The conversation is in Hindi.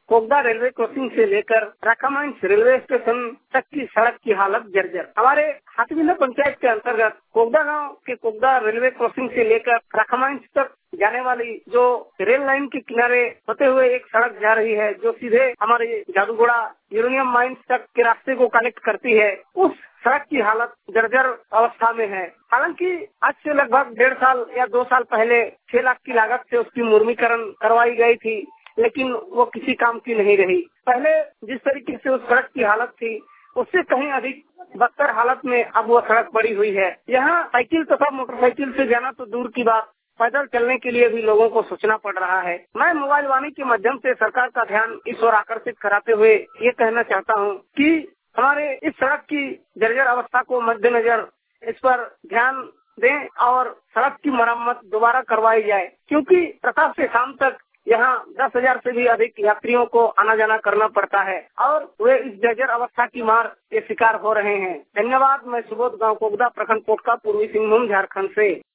कोगदा रेलवे क्रॉसिंग से लेकर राकामांच रेलवे स्टेशन तक की सड़क की हालत जर्जर। हमारे हाथविंदा पंचायत के अंतर्गत कोगदा गांव के कोगदा रेलवे क्रॉसिंग से लेकर राकामांच तक जाने वाली जो रेल लाइन के किनारे होते हुए एक सड़क जा रही है, जो सीधे हमारे जादूगोड़ा यूरेनियम माइंस तक के रास्ते को कनेक्ट करती है, उस सड़क की हालत जर्जर अवस्था में है। हालांकि आज से लगभग 1.5 साल या 2 साल पहले 6 लाख की लागत से उसकी मुर्मीकरण करवाई गई थी, लेकिन वो किसी काम की नहीं रही। पहले जिस तरीके से उस सड़क की हालत थी, उससे कहीं अधिक बदतर हालत में अब वो सड़क पड़ी हुई है। यहाँ साइकिल तथा मोटरसाइकिल से जाना तो दूर की बात, पैदल चलने के लिए भी लोगों को सोचना पड़ रहा है। मैं मोबाइल वाणी के माध्यम से सरकार का ध्यान इस ओर आकर्षित कराते हुए ये कहना चाहता हूँ कि हमारे इस सड़क की जर्जर अवस्था को मद्देनजर इस पर ध्यान दें और सड़क की मरम्मत दोबारा करवाई जाए, क्योंकि प्रकाश से शाम तक यहाँ 10,000 से भी अधिक यात्रियों को आना जाना करना पड़ता है और वे इस जर्जर अवस्था की मार के शिकार हो रहे हैं। धन्यवाद। मैं सुबोध गांव कोगदा प्रखंड पोटका पूर्वी सिंहभूम झारखंड से।